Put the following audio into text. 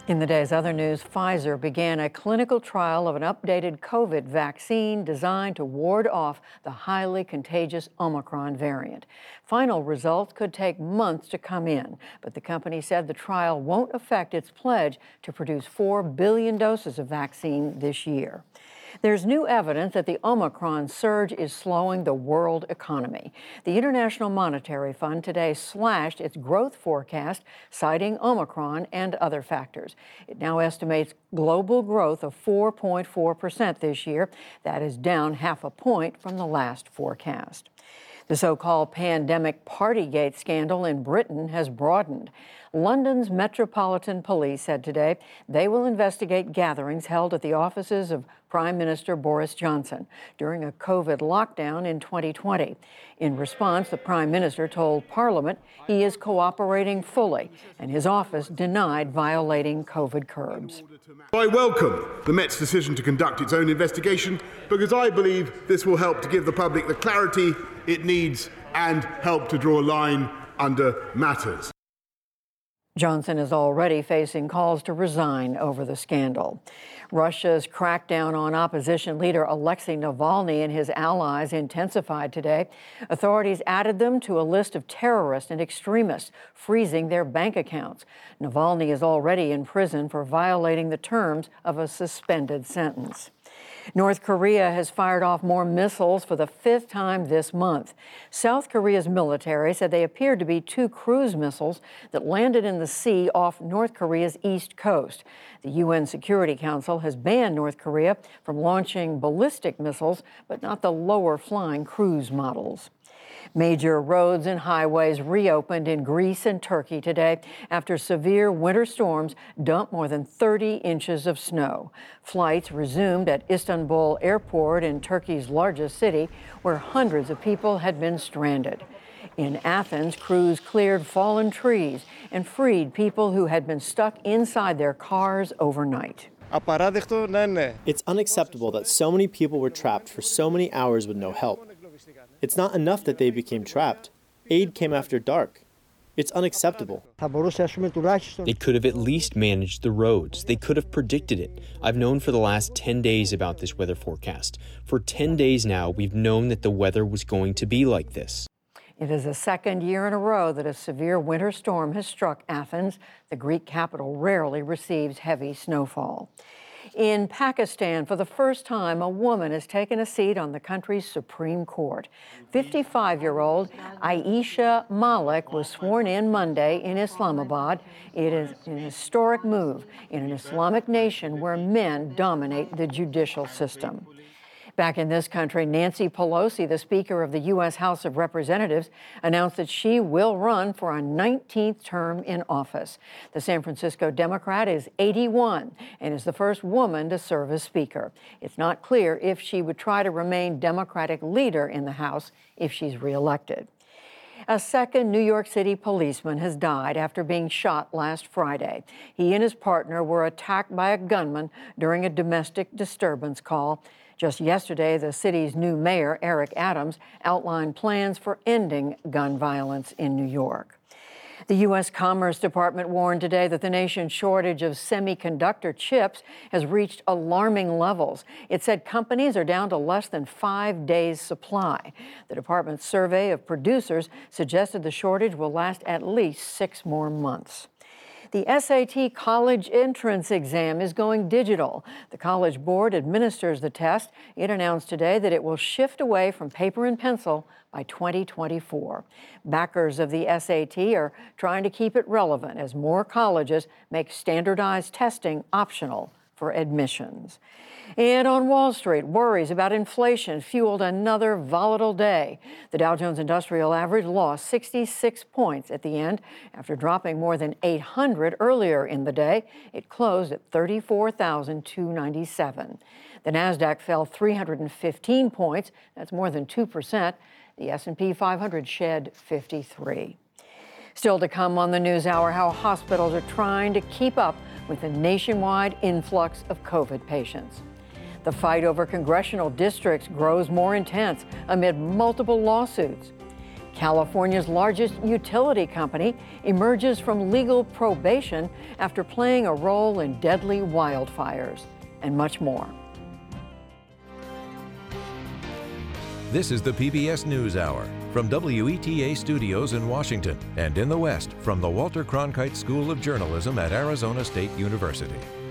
In the day's other news, Pfizer began a clinical trial of an updated COVID vaccine designed to ward off the highly contagious Omicron variant. Final results could take months to come in, but the company said the trial won't affect its pledge to produce 4 billion doses of vaccine this year. There's new evidence that the Omicron surge is slowing the world economy. The International Monetary Fund today slashed its growth forecast, citing Omicron and other factors. It now estimates global growth of 4.4% this year. That is down 0.5 point from the last forecast. The so-called pandemic Partygate scandal in Britain has broadened. London's Metropolitan Police said today they will investigate gatherings held at the offices of Prime Minister Boris Johnson during a COVID lockdown in 2020. In response, the Prime Minister told Parliament he is cooperating fully, and his office denied violating COVID curbs. I welcome the Met's decision to conduct its own investigation because I believe this will help to give the public the clarity it needs and help to draw a line under matters. Johnson is already facing calls to resign over the scandal. Russia's crackdown on opposition leader Alexei Navalny and his allies intensified today. Authorities added them to a list of terrorists and extremists, freezing their bank accounts. Navalny is already in prison for violating the terms of a suspended sentence. North Korea has fired off more missiles for the 5th time this month. South Korea's military said they appeared to be 2 cruise missiles that landed in the sea off North Korea's east coast. The UN Security Council has banned North Korea from launching ballistic missiles, but not the lower-flying cruise models. Major roads and highways reopened in Greece and Turkey today after severe winter storms dumped more than 30 inches of snow. Flights resumed at Istanbul Airport in Turkey's largest city, where hundreds of people had been stranded. In Athens, crews cleared fallen trees and freed people who had been stuck inside their cars overnight. It's unacceptable that so many people were trapped for so many hours with no help. It's not enough that they became trapped. Aid came after dark. It's unacceptable. They could have at least managed the roads. They could have predicted it. I've known for the last 10 days about this weather forecast. For 10 days now, we've known that the weather was going to be like this. It is the 2nd year in a row that a severe winter storm has struck Athens. The Greek capital rarely receives heavy snowfall. In Pakistan, for the first time, a woman has taken a seat on the country's Supreme Court. 55-year-old Aisha Malik was sworn in Monday in Islamabad. It is an historic move in an Islamic nation where men dominate the judicial system. Back in this country, Nancy Pelosi, the Speaker of the U.S. House of Representatives, announced that she will run for a 19th term in office. The San Francisco Democrat is 81 and is the first woman to serve as Speaker. It's not clear if she would try to remain Democratic leader in the House if she's reelected. A second New York City policeman has died after being shot last Friday. He and his partner were attacked by a gunman during a domestic disturbance call. Just yesterday, the city's new mayor, Eric Adams, outlined plans for ending gun violence in New York. The U.S. Commerce Department warned today that the nation's shortage of semiconductor chips has reached alarming levels. It said companies are down to less than 5 days' supply. The department's survey of producers suggested the shortage will last at least 6 more months. The SAT college entrance exam is going digital. The College Board administers the test. It announced today that it will shift away from paper and pencil by 2024. Backers of the SAT are trying to keep it relevant as more colleges make standardized testing optional for admissions. And on Wall Street, worries about inflation fueled another volatile day. The Dow Jones Industrial Average lost 66 points at the end after dropping more than 800 earlier in the day. It closed at 34,297. The Nasdaq fell 315 points. That's more than 2%. The S&P 500 shed 53. Still to come on the NewsHour, how hospitals are trying to keep up with the nationwide influx of COVID patients. The fight over congressional districts grows more intense amid multiple lawsuits. California's largest utility company emerges from legal probation after playing a role in deadly wildfires, and much more. This is the PBS NewsHour from WETA Studios in Washington and in the West from the Walter Cronkite School of Journalism at Arizona State University.